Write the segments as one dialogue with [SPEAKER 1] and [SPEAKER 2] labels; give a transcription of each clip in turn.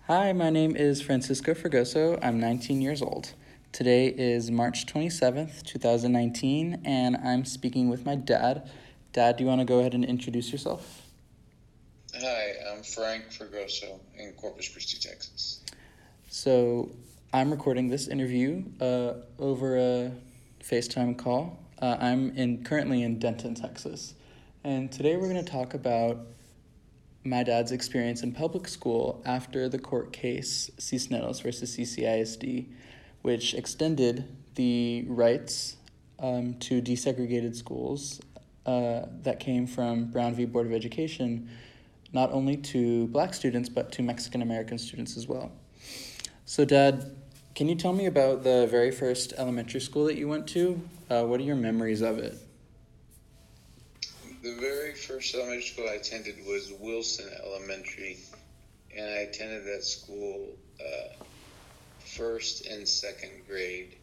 [SPEAKER 1] Hi, my name is Francisco Fregoso. I'm 19 years old. Today is March 27th, 2019, and I'm speaking with my dad. Dad, do you want to go ahead and introduce yourself?
[SPEAKER 2] Hi, I'm Frank Fregoso in Corpus Christi, Texas.
[SPEAKER 1] So, I'm recording this interview over a FaceTime call. Currently in Denton, Texas, and today we're going to talk about my dad's experience in public school after the court case Cisneros versus CCISD, which extended the rights to desegregated schools that came from Brown v. Board of Education, not only to black students, but to Mexican American students as well. So, Dad, can you tell me about the very first elementary school that you went to? What are your memories of it?
[SPEAKER 2] The very first elementary school I attended was Wilson Elementary, and I attended that school first and second grade.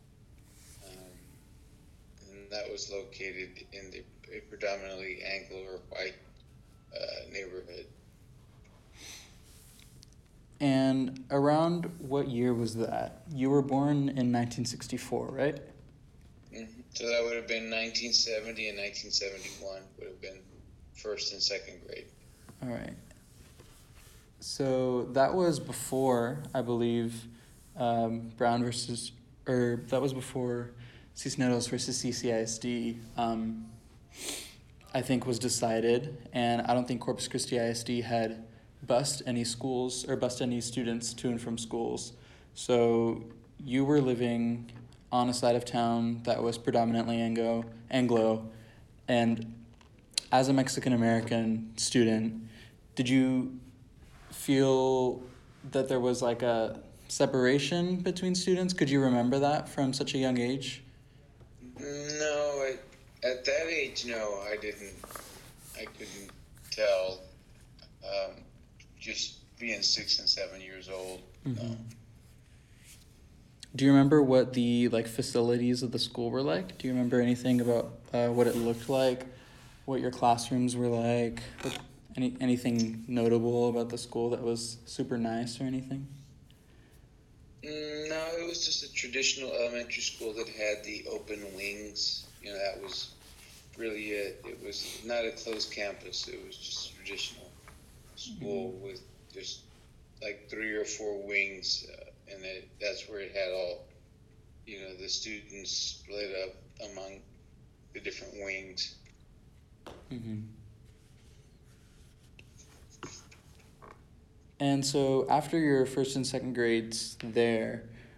[SPEAKER 2] And that was located in a predominantly Anglo or white neighborhood.
[SPEAKER 1] And around what year was that? You were born in 1964, right?
[SPEAKER 2] So that would have been 1970 and 1971 would have been first and second grade.
[SPEAKER 1] All right. So that was before, I believe, that was before Cisneros versus CCISD, I think was decided, and I don't think Corpus Christi ISD had bused any schools or bused any students to and from schools. So you were living on a side of town that was predominantly Anglo, and as a Mexican American student, did you feel that there was like a separation between students? Could you remember that from such a young age?
[SPEAKER 2] No, at that age, no, I didn't. I couldn't tell. Just being 6 and 7 years old.
[SPEAKER 1] Mm-hmm.
[SPEAKER 2] No.
[SPEAKER 1] Do you remember what the facilities of the school were like? Do you remember anything about what it looked like, what your classrooms were like, anything notable about the school that was super nice or anything?
[SPEAKER 2] No, it was just a traditional elementary school that had the open wings. That was really it. It was not a closed campus. It was just a traditional school with just like 3 or 4 wings, and that's where it had all, the students split up among the different wings.
[SPEAKER 1] Mm-hmm. And so after your first and second grades there,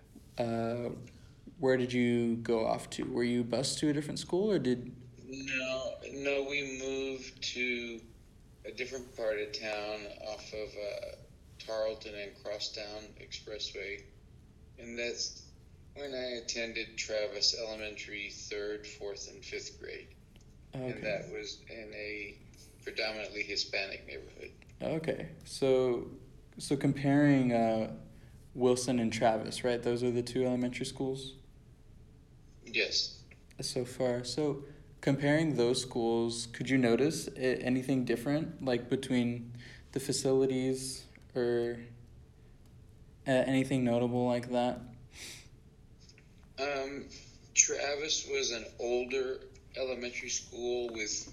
[SPEAKER 1] where did you go off to? Were you bused to a different school or did...
[SPEAKER 2] No, we moved to a different part of town off of Tarleton and Crosstown Expressway. And that's when I attended Travis Elementary 3rd, 4th, and 5th grade. Okay. And that was in a predominantly Hispanic neighborhood.
[SPEAKER 1] Okay. So comparing Wilson and Travis, right? Those are the two elementary schools?
[SPEAKER 2] Yes.
[SPEAKER 1] So far. So comparing those schools, could you notice anything different, like between the facilities or anything notable like that?
[SPEAKER 2] Travis was an older elementary school with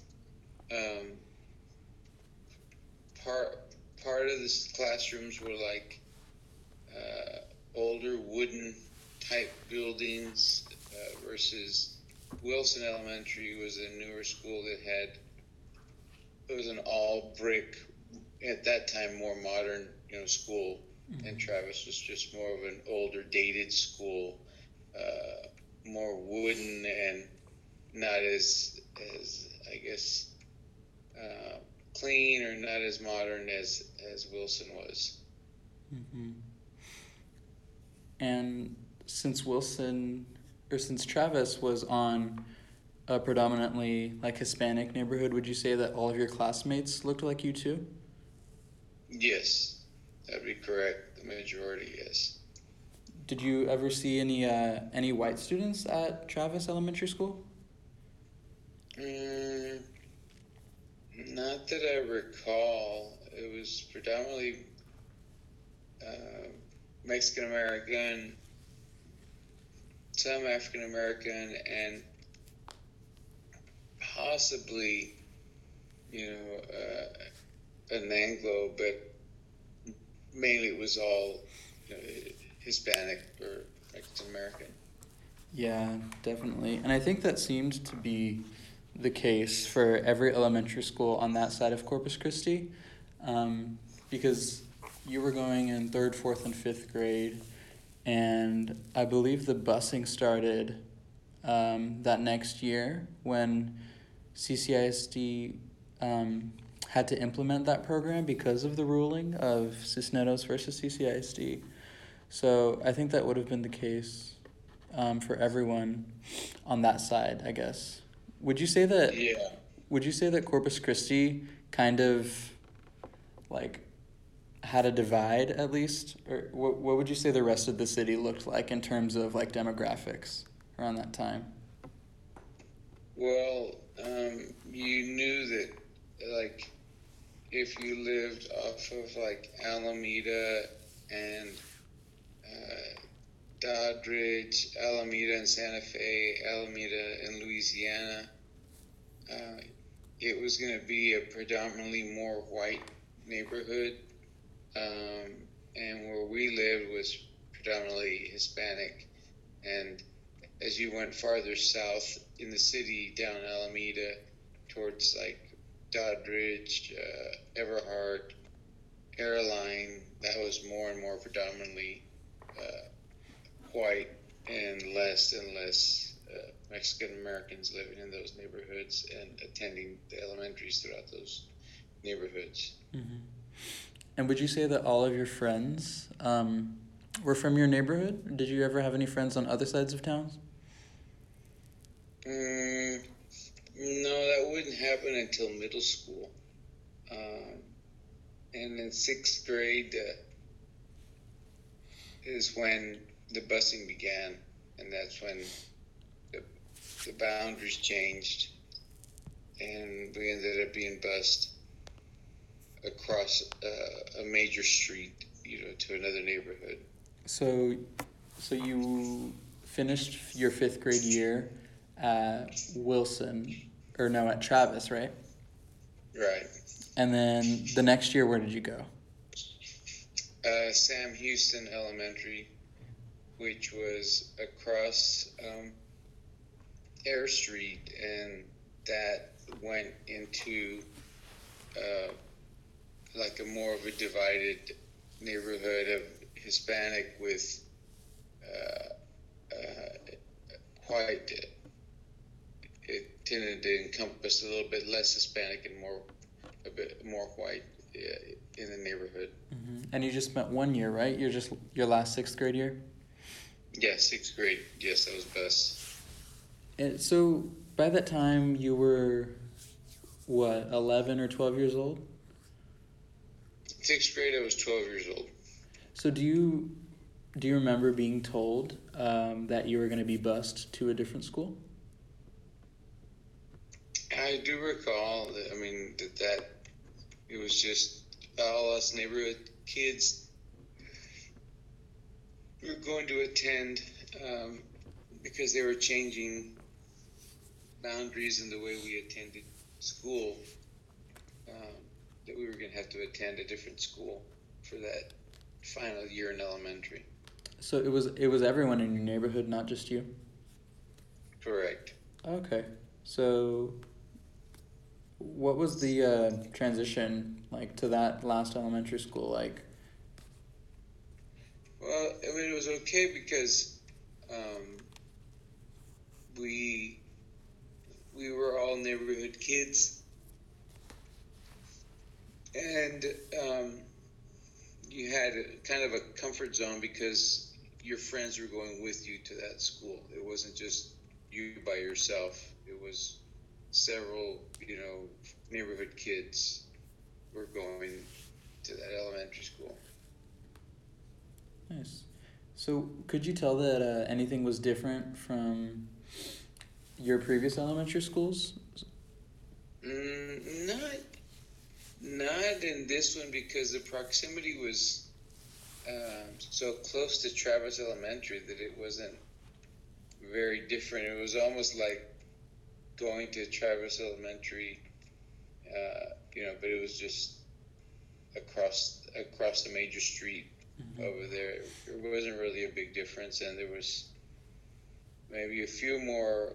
[SPEAKER 2] part of the classrooms were like older wooden type buildings versus Wilson Elementary was a newer school that it was an all brick, at that time more modern school. Mm-hmm. And Travis was just more of an older dated school, more wooden and not as I guess clean or not as modern as Wilson was.
[SPEAKER 1] Mm-hmm. And since Travis was on a predominantly Hispanic neighborhood, would you say that all of your classmates looked like you too?
[SPEAKER 2] Yes, that'd be correct. The majority, yes.
[SPEAKER 1] Did you ever see any white students at Travis Elementary School?
[SPEAKER 2] Not that I recall. It was predominantly Mexican American, some African American, and possibly, an Anglo, but mainly it was all Hispanic or Mexican American.
[SPEAKER 1] Yeah, definitely. And I think that seemed to be the case for every elementary school on that side of Corpus Christi, because you were going in third, fourth, and fifth grade, and I believe the busing started that next year when CCISD had to implement that program because of the ruling of Cisneros versus CCISD. So I think that would have been the case for everyone on that side, I guess. Would you say that?
[SPEAKER 2] Yeah.
[SPEAKER 1] Would you say that Corpus Christi kind of like had a divide at least, or what would you say the rest of the city looked like in terms of like demographics around that time?
[SPEAKER 2] Well, you knew that, like, if you lived off of like Alameda and Doddridge, Alameda and Santa Fe, Alameda and Louisiana, it was going to be a predominantly more white neighborhood, and where we lived was predominantly Hispanic. And as you went farther south in the city, down Alameda, towards like Doddridge, Everhart, Airline, that was more and more predominantly white, and less Mexican Americans living in those neighborhoods and attending the elementaries throughout those neighborhoods.
[SPEAKER 1] Mm-hmm. And would you say that all of your friends were from your neighborhood? Did you ever have any friends on other sides of towns?
[SPEAKER 2] No, that wouldn't happen until middle school. And in sixth grade is when the busing began, and that's when the boundaries changed, and we ended up being bused across a major street, to another neighborhood.
[SPEAKER 1] So you finished your fifth grade year at Wilson, or no, at Travis, right?
[SPEAKER 2] Right.
[SPEAKER 1] And then the next year, where did you go?
[SPEAKER 2] Sam Houston Elementary, which was across Air Street, and that went into like a more of a divided neighborhood of Hispanic with white. It tended to encompass a little bit less Hispanic and a bit more white in the neighborhood.
[SPEAKER 1] Mm-hmm. And you just spent 1 year, right? Your last sixth grade year?
[SPEAKER 2] Yeah, sixth grade. Yes, that was best.
[SPEAKER 1] And so by that time you were, what, 11 or 12 years old?
[SPEAKER 2] Sixth grade, I was 12 years old.
[SPEAKER 1] So do you remember being told that you were going to be bused to a different school?
[SPEAKER 2] I do recall that, that it was just all us neighborhood kids we were going to attend because they were changing boundaries in the way we attended school, that we were going to have to attend a different school for that final year in elementary.
[SPEAKER 1] So it was everyone in your neighborhood, not just you?
[SPEAKER 2] Correct.
[SPEAKER 1] Okay. So what was the transition like to that last elementary school like?
[SPEAKER 2] Well, it was okay because we were all neighborhood kids, and you had kind of a comfort zone because your friends were going with you to that school. It wasn't just you by yourself. It was several, neighborhood kids were going to that elementary school.
[SPEAKER 1] Nice. So could you tell that anything was different from your previous elementary schools?
[SPEAKER 2] Not in this one, because the proximity was so close to Travis Elementary that it wasn't very different. It was almost like going to Travis Elementary, but it was just across the major street over there. There wasn't really a big difference, and there was maybe a few more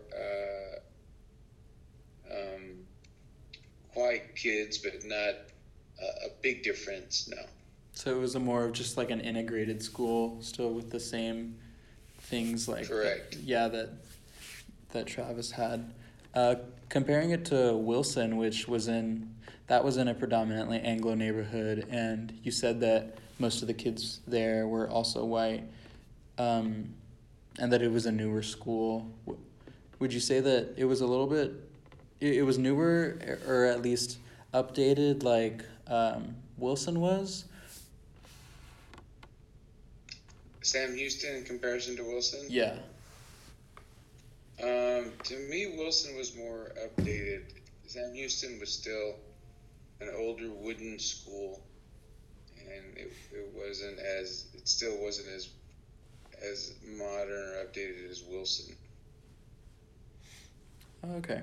[SPEAKER 2] white kids, but not a big difference. No.
[SPEAKER 1] So it was a more of just like an integrated school, still with the same things like
[SPEAKER 2] Correct.
[SPEAKER 1] that Travis had. Comparing it to Wilson, which was in a predominantly Anglo neighborhood, and you said that most of the kids there were also white, and that it was a newer school. Would you say that it was a little bit, it was newer or at least updated like Wilson was?
[SPEAKER 2] Sam Houston in comparison to Wilson?
[SPEAKER 1] Yeah.
[SPEAKER 2] To me, Wilson was more updated. Sam Houston was still an older wooden school, and it still wasn't as modern or updated as Wilson.
[SPEAKER 1] Okay.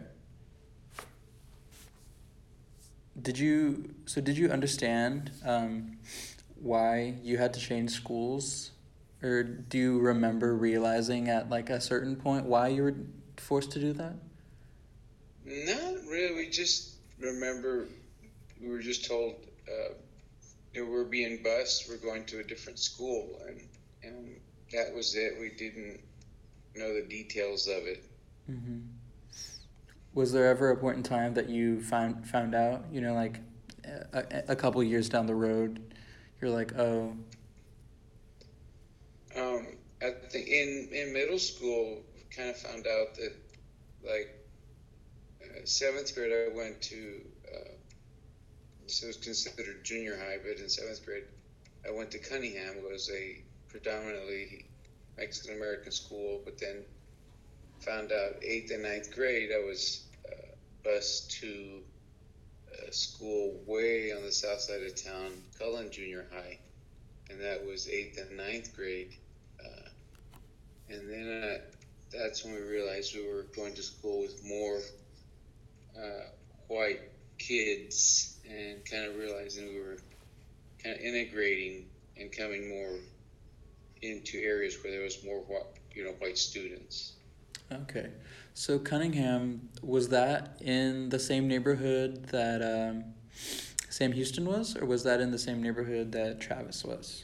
[SPEAKER 1] Did you understand why you had to change schools? Or do you remember realizing at like a certain point why you were forced to do that?
[SPEAKER 2] Not really. We just remember we were just told we're being bused. We're going to a different school, and that was it. We didn't know the details of it.
[SPEAKER 1] Mm-hmm. Was there ever a point in time that you found out? Like a couple years down the road, you're like, oh.
[SPEAKER 2] I think in middle school, kind of found out that, like, seventh grade, I went to, so it was considered junior high, but in seventh grade, I went to Cunningham. It was a predominantly Mexican American school, but then found out 8th and 9th grade, I was bused to a school way on the south side of town, Cullen Junior High, and that was 8th and 9th grade. And then that's when we realized we were going to school with more white kids, and kind of realizing we were kind of integrating and coming more into areas where there was more white students.
[SPEAKER 1] Okay. So Cunningham, was that in the same neighborhood that Sam Houston was, or was that in the same neighborhood that Travis was?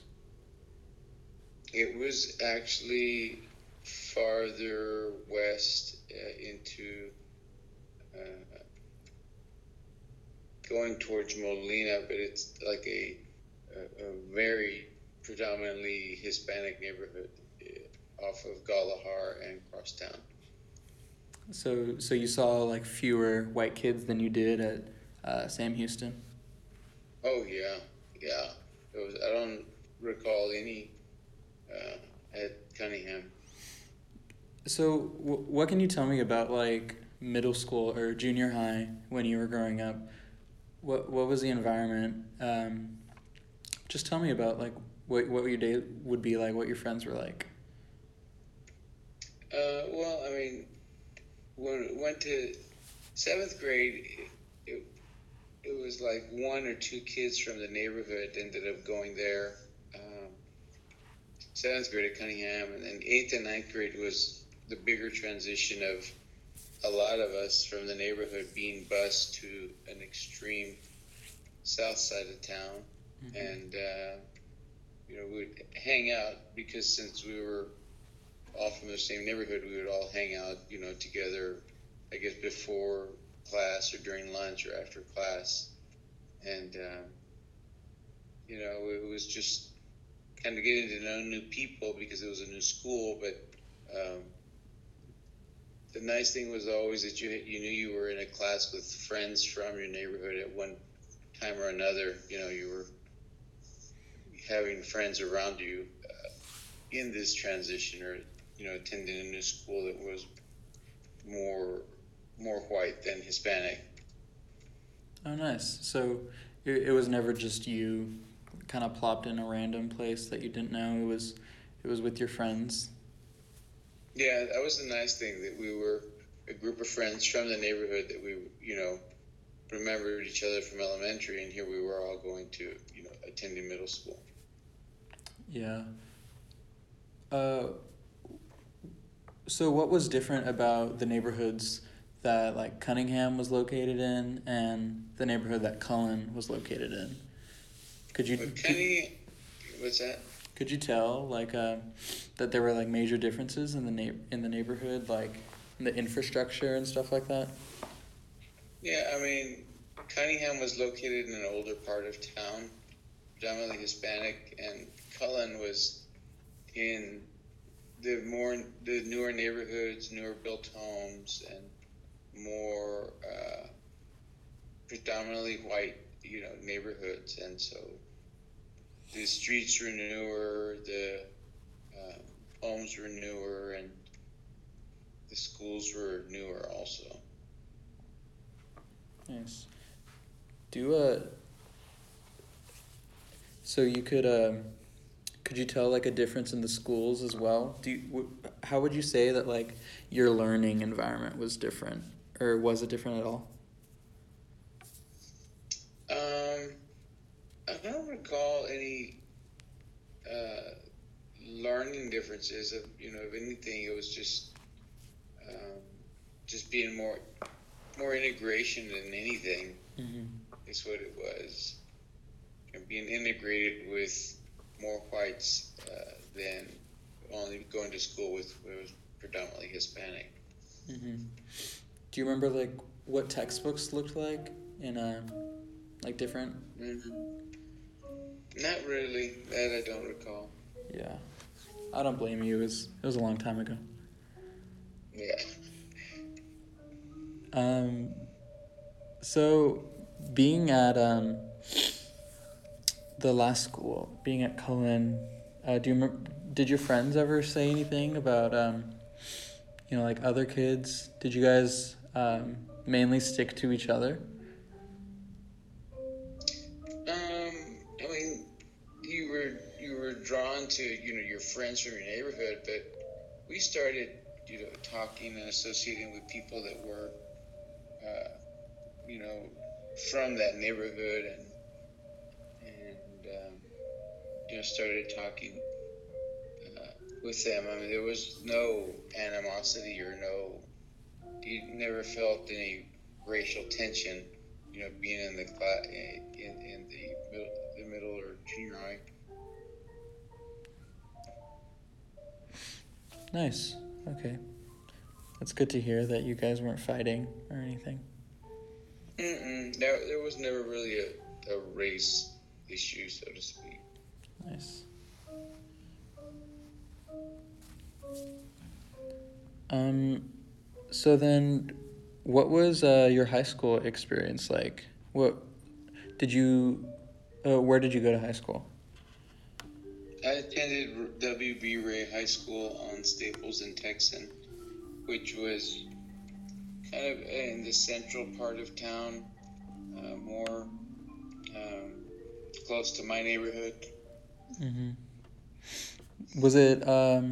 [SPEAKER 2] It was actually farther west into going towards Molina, but it's like a very predominantly Hispanic neighborhood off of Galahar and Crosstown.
[SPEAKER 1] So you saw like fewer white kids than you did at Sam Houston?
[SPEAKER 2] Oh yeah. I don't recall any at Cunningham.
[SPEAKER 1] So what can you tell me about like middle school or junior high when you were growing up? What was the environment? Just tell me about like what your day would be like, what your friends were like.
[SPEAKER 2] Well, I mean, when we went to seventh grade, it was like one or two kids from the neighborhood ended up going there. Seventh grade at Cunningham, and then 8th and 9th grade was the bigger transition of a lot of us from the neighborhood being bused to an extreme south side of town. Mm-hmm. And we'd hang out, because since we were all from the same neighborhood, we would all hang out together, I guess before class or during lunch or after class. And it was just kind of getting to know new people because it was a new school. But the nice thing was always that you knew you were in a class with friends from your neighborhood at one time or another. You were having friends around you in this transition, or attending a new school that was more white than Hispanic.
[SPEAKER 1] Oh, nice. So it was never just you kind of plopped in a random place that you didn't know. It was with your friends.
[SPEAKER 2] Yeah, that was the nice thing, that we were a group of friends from the neighborhood that we, remembered each other from elementary, and here we were all going to, attending middle school.
[SPEAKER 1] Yeah. Uh, so what was different about the neighborhoods that like Cunningham was located in and the neighborhood that Cullen was located in? Could you
[SPEAKER 2] But
[SPEAKER 1] could,
[SPEAKER 2] Kenny, what's that?
[SPEAKER 1] could you tell like that there were like major differences in the neighborhood, like in the infrastructure and stuff like that?
[SPEAKER 2] Yeah, I mean, Cunningham was located in an older part of town, predominantly Hispanic, and Cullen was in the newer neighborhoods, newer built homes, and more predominantly white, neighborhoods, and so the streets were newer, the homes were newer, and the schools were newer also.
[SPEAKER 1] Nice. Do so you could you tell like a difference in the schools as well? How would you say that like your learning environment was different, or was it different at all?
[SPEAKER 2] I don't recall any learning differences. Of anything, it was just being more integration than anything.
[SPEAKER 1] Mm-hmm.
[SPEAKER 2] Is what it was. And being integrated with more whites than only going to school with where it was predominantly Hispanic.
[SPEAKER 1] Mm-hmm. Do you remember like what textbooks looked like in like different?
[SPEAKER 2] Not really. That I don't recall.
[SPEAKER 1] Yeah, I don't blame you. It was a long time ago.
[SPEAKER 2] Yeah.
[SPEAKER 1] So being at the last school, being at Cullen, did your friends ever say anything about like other kids? Did you guys mainly stick to each other?
[SPEAKER 2] I mean, you were drawn to your friends from your neighborhood, but we started talking and associating with people that were from that neighborhood, and started talking with them. I mean, there was no animosity or you never felt any racial tension. Being in the class in the middle or junior high.
[SPEAKER 1] Nice. Okay. That's good to hear that you guys weren't fighting or anything.
[SPEAKER 2] There was never really a race issue, so to speak.
[SPEAKER 1] Nice. So then, what was your high school experience like? Where did you go to high school?
[SPEAKER 2] I attended W.B. Ray High School on Staples and Texan, which was kind of in the central part of town, more close to my neighborhood.
[SPEAKER 1] Mm-hmm. Was it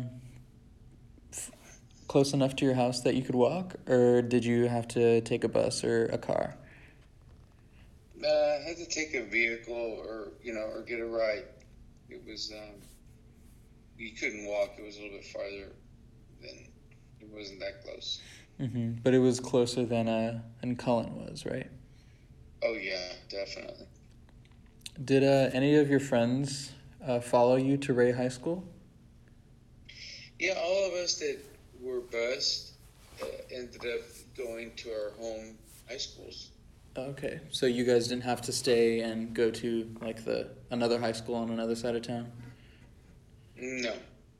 [SPEAKER 1] close enough to your house that you could walk, or did you have to take a bus or a car?
[SPEAKER 2] I had to take a vehicle or get a ride. It was, you couldn't walk. It was a little bit farther it wasn't that close.
[SPEAKER 1] Mm-hmm. But it was closer than Cullen was, right?
[SPEAKER 2] Oh, yeah, definitely.
[SPEAKER 1] Did any of your friends follow you to Ray High School?
[SPEAKER 2] Yeah, all of us that were bused ended up going to our home high schools.
[SPEAKER 1] Okay, so you guys didn't have to stay and go to like another high school on another side of town?
[SPEAKER 2] No.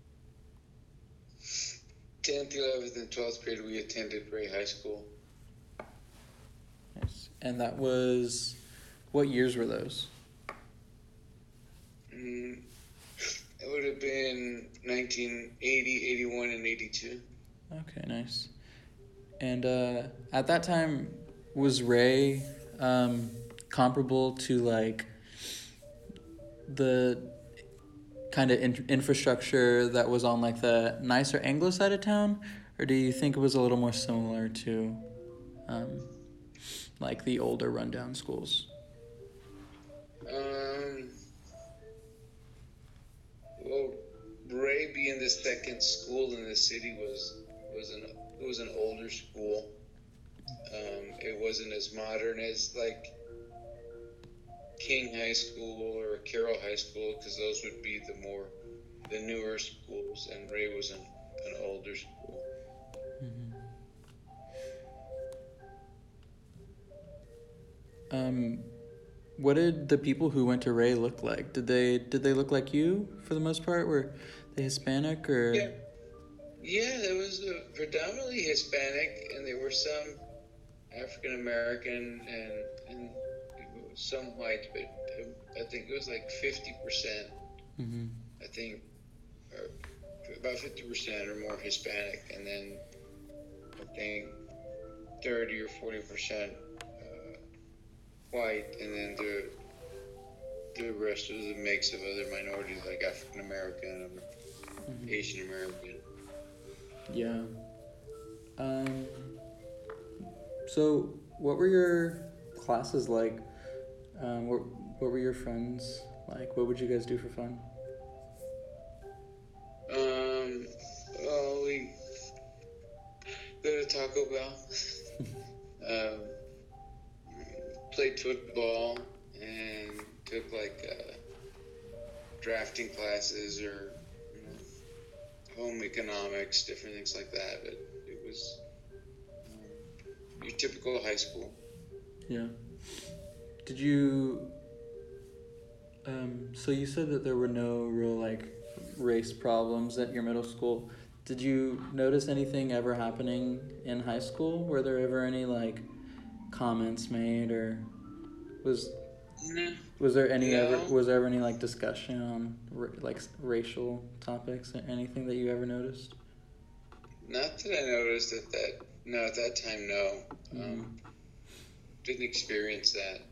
[SPEAKER 2] 10th, 11th, and 12th grade we attended Ray High School.
[SPEAKER 1] Nice. And that was, what years were those?
[SPEAKER 2] It would have been 1980, 81, and 82.
[SPEAKER 1] Okay, nice. And at that time, was Ray comparable to like the kind of infrastructure that was on like the nicer Anglo side of town, or do you think it was a little more similar to um, like the older rundown schools?
[SPEAKER 2] Um, well, Ray being the second school in the city was an older school. It wasn't as modern as like King High School or Carroll High School, because those would be the newer schools, and Ray was an older school.
[SPEAKER 1] Um, what did the people who went to Ray look like? Did they look like you for the most part? Were they Hispanic or?
[SPEAKER 2] Yeah, yeah, there was predominantly Hispanic, and there were some African American and some white, but I think it was like 50%.
[SPEAKER 1] Mm-hmm.
[SPEAKER 2] I think, or about 50% or more Hispanic, and then I think 30 or 40% white, and then the rest was a mix of other minorities like African American and Asian American.
[SPEAKER 1] Yeah. Um, so what were your classes like? What were your friends like? What would you guys do for fun?
[SPEAKER 2] Well, we go to Taco Bell, um, played football, and took like drafting classes or home economics, different things like that. But it was your typical high school.
[SPEAKER 1] Yeah. Did you? So you said that there were no real like race problems at your middle school. Did you notice anything ever happening in high school? Were there ever any like comments made, or was
[SPEAKER 2] No,
[SPEAKER 1] was there any
[SPEAKER 2] no,
[SPEAKER 1] ever any like discussion on like racial topics? Anything that you ever noticed?
[SPEAKER 2] not that I noticed at that. No, at that time, no. Didn't experience that.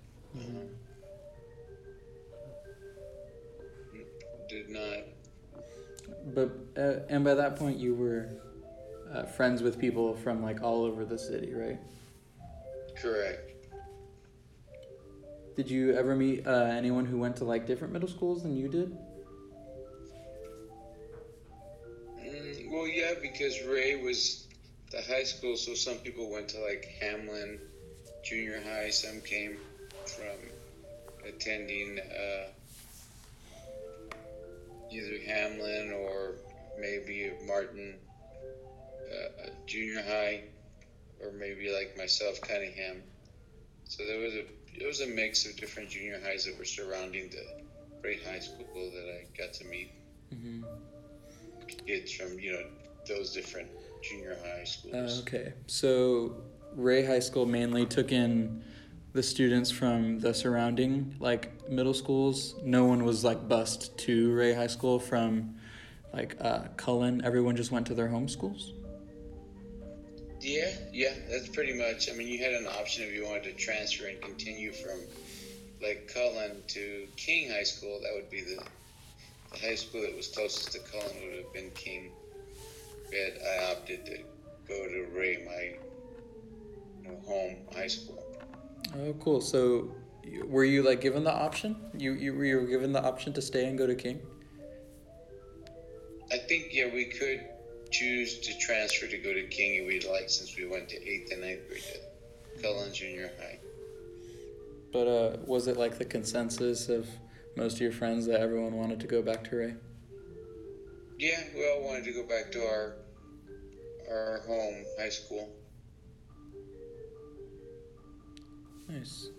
[SPEAKER 2] Did not.
[SPEAKER 1] But and by that point you were friends with people from like all over the city, right?
[SPEAKER 2] Correct.
[SPEAKER 1] Did you ever meet anyone who went to like different middle schools than you did?
[SPEAKER 2] Well, yeah, because Ray was the high school, so some people went to like Hamlin Junior High. Some came from attending either Hamlin or maybe Martin Junior High, or maybe like myself, Cunningham. So it was a mix of different junior highs that were surrounding the Ray High School that I got to meet kids from those different junior high schools.
[SPEAKER 1] Okay, so Ray High School mainly took in the students from the surrounding like middle schools. No one was like bused to Ray High School from like Cullen. Everyone just went to their home schools.
[SPEAKER 2] Yeah, that's pretty much. I mean, you had an option if you wanted to transfer and continue from like Cullen to King High School. That would be the high school that was closest to Cullen would have been King. But I opted to go to Ray, my home high school.
[SPEAKER 1] Oh, cool. So were you like given the option? You were given the option to stay and go to King?
[SPEAKER 2] I think we could choose to transfer to go to King if we'd like, since we went to 8th and 9th grade at Cullen Junior High.
[SPEAKER 1] But was it like the consensus of most of your friends that everyone wanted to go back to Ray?
[SPEAKER 2] Yeah, we all wanted to go back to our home high school.
[SPEAKER 1] Nice.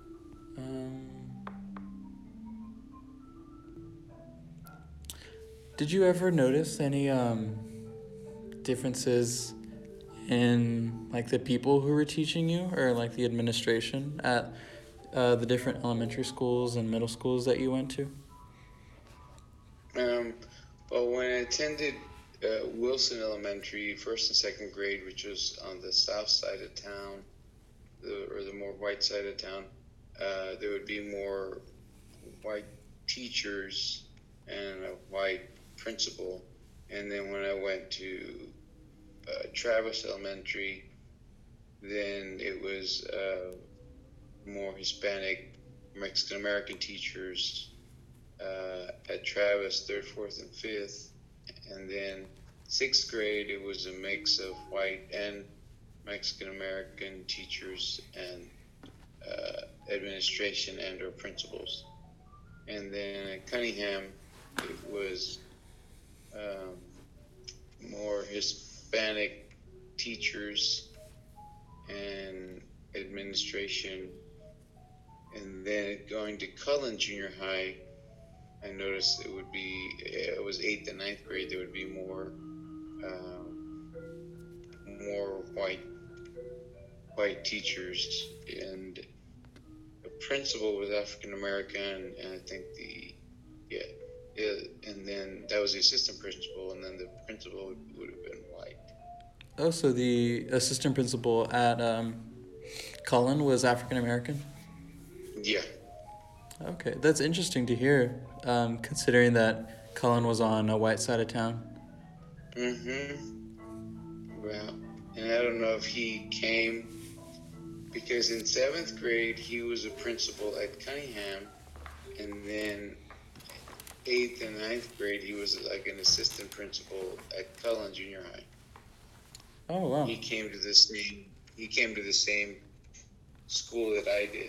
[SPEAKER 1] Did you ever notice any differences in like the people who were teaching you, or like the administration at the different elementary schools and middle schools that you went to?
[SPEAKER 2] Well, when I attended Wilson Elementary, 1st and 2nd grade, which was on the south side of town, or the more white side of town, there would be more white teachers and a white principal. And then when I went to Travis Elementary, then it was more Hispanic, Mexican American teachers. At Travis, third, fourth, and fifth. And then sixth grade, it was a mix of white and Mexican American teachers and administration and or principals. And then at Cunningham, it was more Hispanic teachers and administration. And then going to Cullen Junior High, I noticed it was 8th and 9th grade, there would be more white teachers, and the principal was African American, and I think and then that was the assistant principal, and then the principal would have been white.
[SPEAKER 1] Oh, so the assistant principal at Cullen was African American?
[SPEAKER 2] Yeah.
[SPEAKER 1] Okay, that's interesting to hear, considering that Cullen was on a white side of town.
[SPEAKER 2] Well, and I don't know if he came, because in 7th grade, he was a principal at Cunningham, and then 8th and 9th grade, he was like an assistant principal at Cullen Junior High.
[SPEAKER 1] Oh, wow.
[SPEAKER 2] He came to the same school that I did.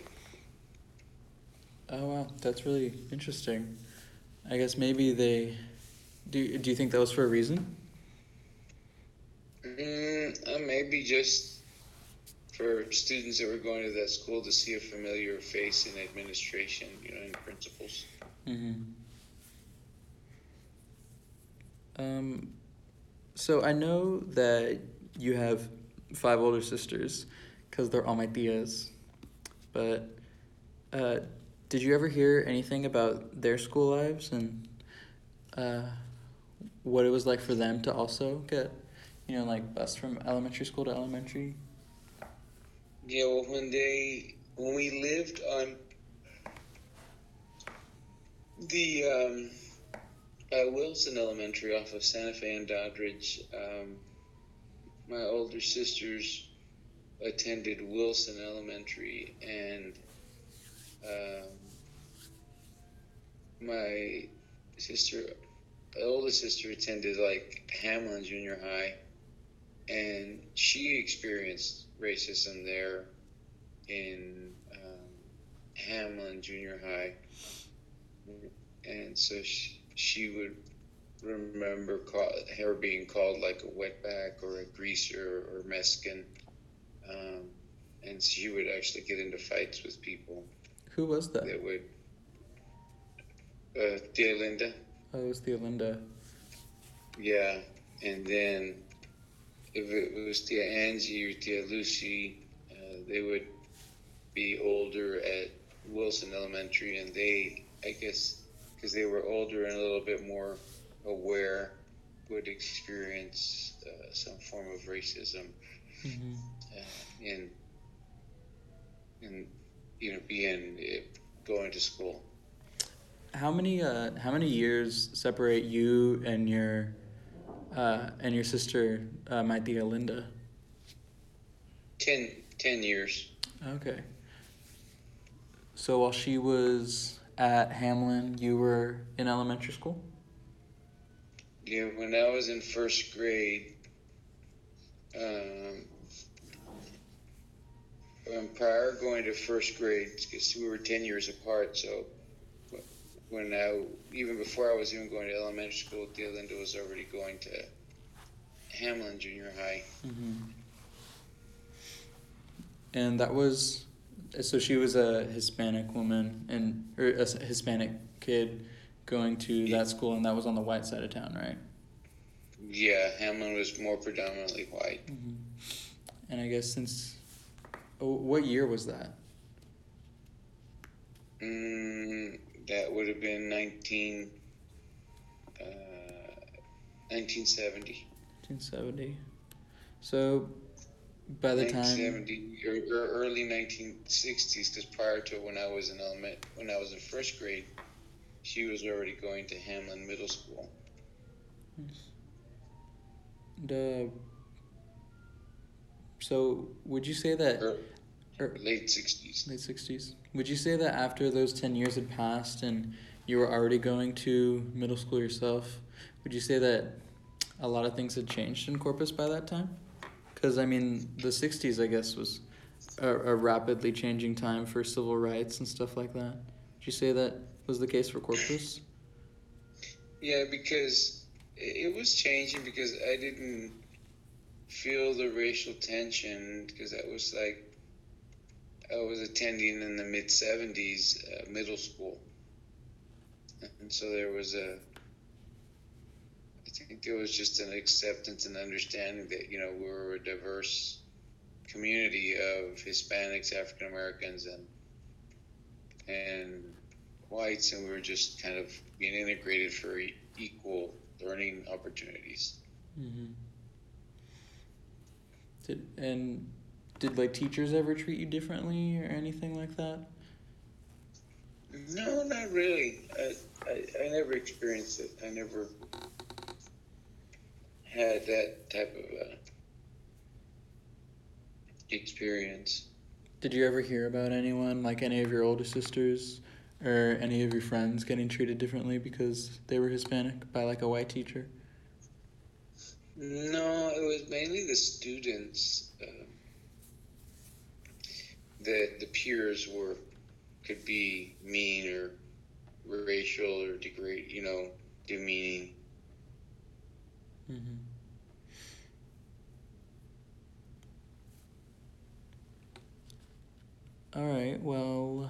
[SPEAKER 1] Oh, wow, that's really interesting. I guess maybe they... Do you think that was for a reason?
[SPEAKER 2] Maybe just for students that were going to that school to see a familiar face in administration, in principals.
[SPEAKER 1] So I know that you have 5 older sisters, because they're all my tias. But did you ever hear anything about their school lives and what it was like for them to also get, bused from elementary school to elementary?
[SPEAKER 2] Yeah, well, when we lived on the Wilson Elementary off of Santa Fe and Doddridge, my older sisters attended Wilson Elementary, and my oldest sister attended like Hamlin Junior High, and she experienced racism there in Hamlin Junior High, and so she would remember her being called like a wetback or a greaser or Mexican, and she would actually get into fights with people.
[SPEAKER 1] Who was that?
[SPEAKER 2] That would Tia Linda.
[SPEAKER 1] Oh, it was Tia Linda.
[SPEAKER 2] Yeah, and then if it was Tia Angie or Tia Lucy, they would be older at Wilson Elementary, and they, I guess, because they were older and a little bit more aware, would experience some form of racism, going to school.
[SPEAKER 1] How many years separate you and your sister, my tia Linda?
[SPEAKER 2] 10 years.
[SPEAKER 1] Okay. So while she was at Hamlin, you were in elementary school?
[SPEAKER 2] Yeah, when I was in first grade, prior going to first grade, because we were 10 years apart, so even before I was even going to elementary school, Tia Linda was already going to Hamlin Junior High.
[SPEAKER 1] And so she was a Hispanic woman or a Hispanic kid going to that school, and that was on the white side of town, right?
[SPEAKER 2] Yeah, Hamlin was more predominantly white.
[SPEAKER 1] And I guess what year was that?
[SPEAKER 2] That would have been 1970.
[SPEAKER 1] 1970. So by the time
[SPEAKER 2] 1970 or early 1960s, because prior to when I was in first grade, she was already going to Hamlin Middle School.
[SPEAKER 1] And, so would you say that
[SPEAKER 2] Late 60s.
[SPEAKER 1] Late 60s. Would you say that after those 10 years had passed and you were already going to middle school yourself, would you say that a lot of things had changed in Corpus by that time? Because, I mean, the 60s, I guess, was a rapidly changing time for civil rights and stuff like that. Would you say that was the case for Corpus?
[SPEAKER 2] Yeah, because it was changing because I didn't feel the racial tension because I was attending in the mid 70s middle school. And so I think there was just an acceptance and understanding that, we were a diverse community of Hispanics, African Americans, and whites, and we were just kind of being integrated for equal learning opportunities.
[SPEAKER 1] Mm-hmm. Did like teachers ever treat you differently or anything like that?
[SPEAKER 2] No, not really. I never experienced it. I never had that type of experience.
[SPEAKER 1] Did you ever hear about anyone, like any of your older sisters or any of your friends, getting treated differently because they were Hispanic by like a white teacher?
[SPEAKER 2] No, it was mainly the students. The peers could be mean or racial or demeaning.
[SPEAKER 1] Mm-hmm. All right, well,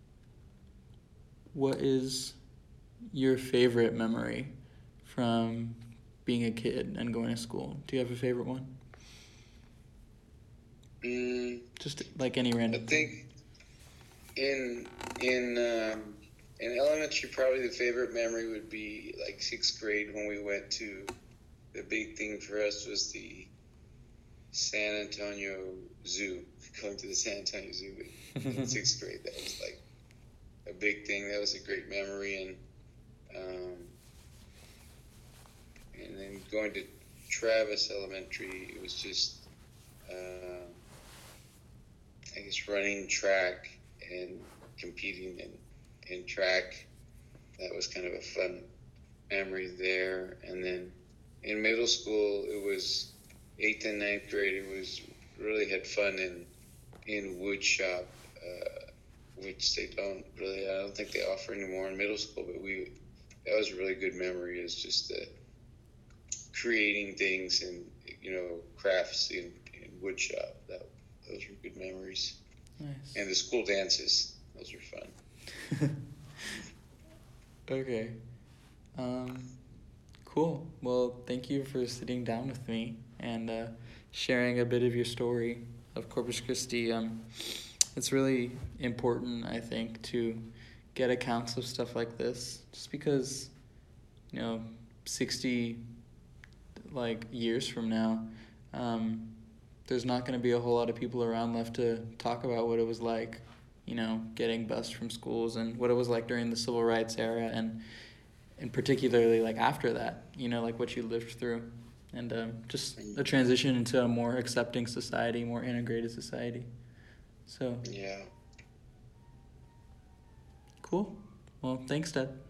[SPEAKER 1] what is your favorite memory from being a kid and going to school? Do you have a favorite one? Just like any random.
[SPEAKER 2] I think in elementary, probably the favorite memory would be like 6th grade when we went to. The big thing for us was the San Antonio Zoo. Going to the San Antonio Zoo in 6th grade, that was like a big thing. That was a great memory, and then going to Travis Elementary, it was just I guess running track and competing in track. That was kind of a fun memory there. And then in middle school, it was 8th and 9th grade. It was really had fun in wood shop, which I don't think they offer anymore in middle school, but that was a really good memory. Is just creating things and crafts in wood shop. Those were good memories.
[SPEAKER 1] Nice.
[SPEAKER 2] And the school dances, those were fun.
[SPEAKER 1] Okay. Cool. Well, thank you for sitting down with me and sharing a bit of your story of Corpus Christi. It's really important, I think, to get accounts of stuff like this, just because, 60 years from now, there's not going to be a whole lot of people around left to talk about what it was like, getting bused from schools and what it was like during the civil rights era and particularly after that, what you lived through and just a transition into a more accepting society, more integrated society. So
[SPEAKER 2] yeah.
[SPEAKER 1] Cool. Well, thanks, Dad.